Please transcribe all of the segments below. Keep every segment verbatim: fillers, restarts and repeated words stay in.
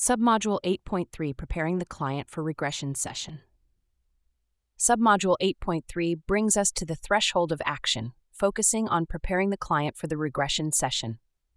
Submodule eight point three Preparing the Client for Regression Session. Submodule eight point three brings us to the threshold of action, focusing on preparing the client for the regression session.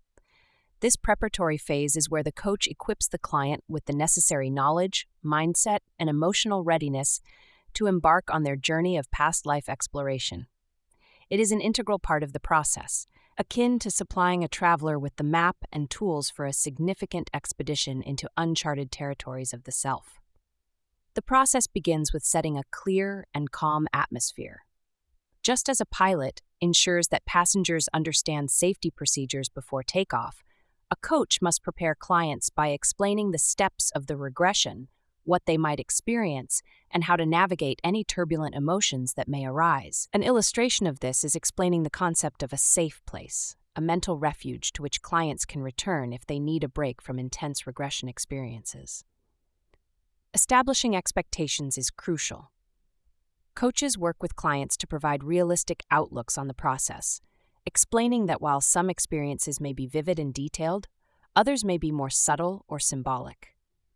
This preparatory phase is where the coach equips the client with the necessary knowledge, mindset, and emotional readiness to embark on their journey of past life exploration. It is an integral part of the process, akin to supplying a traveler with the map and tools for a significant expedition into uncharted territories of the self. The process begins with setting a clear and calm atmosphere. Just as a pilot ensures that passengers understand safety procedures before takeoff, a coach must prepare clients by explaining the steps of the regression, what they might experience, and how to navigate any turbulent emotions that may arise. An illustration of this is explaining the concept of a safe place, a mental refuge to which clients can return if they need a break from intense regression experiences. Establishing expectations is crucial. Coaches work with clients to provide realistic outlooks on the process, explaining that while some experiences may be vivid and detailed, others may be more subtle or symbolic.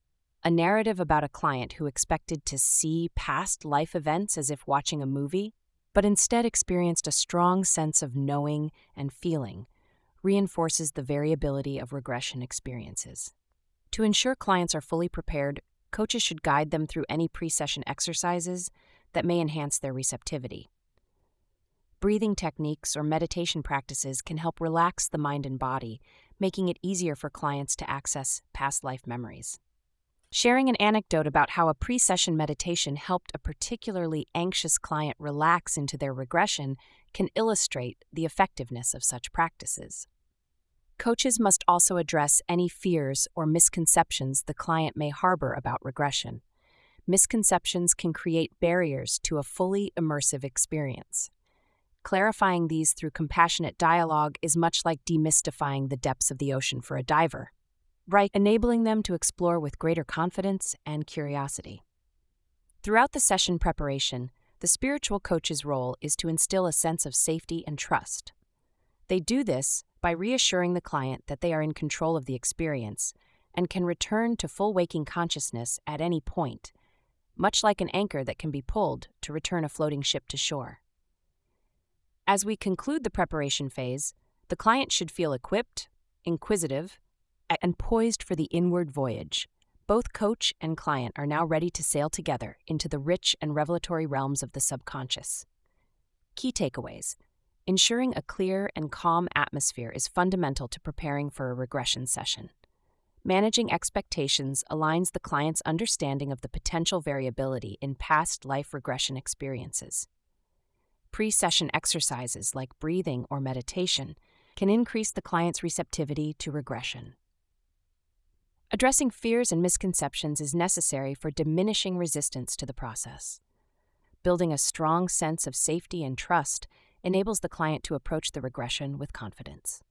A narrative about a client who expected to see past life events as if watching a movie, but instead experienced a strong sense of knowing and feeling, reinforces the variability of regression experiences. To ensure clients are fully prepared, coaches should guide them through any pre-session exercises that may enhance their receptivity. Breathing techniques or meditation practices can help relax the mind and body, making it easier for clients to access past life memories. Sharing an anecdote about how a pre-session meditation helped a particularly anxious client relax into their regression can illustrate the effectiveness of such practices. Coaches must also address any fears or misconceptions the client may harbor about regression. Misconceptions can create barriers to a fully immersive experience. Clarifying these through compassionate dialogue is much like demystifying the depths of the ocean for a diver, right? Enabling them to explore with greater confidence and curiosity. Throughout the session preparation, the spiritual coach's role is to instill a sense of safety and trust. They do this by reassuring the client that they are in control of the experience and can return to full waking consciousness at any point, much like an anchor that can be pulled to return a floating ship to shore. As we conclude the preparation phase, the client should feel equipped, inquisitive, and poised for the inward voyage. Both coach and client are now ready to sail together into the rich and revelatory realms of the subconscious. Key takeaways. Ensuring a clear and calm atmosphere is fundamental to preparing for a regression session. Managing expectations aligns the client's understanding of the potential variability in past life regression experiences. Pre-session exercises like breathing or meditation can increase the client's receptivity to regression. Addressing fears and misconceptions is necessary for diminishing resistance to the process. Building a strong sense of safety and trust enables the client to approach the regression with confidence.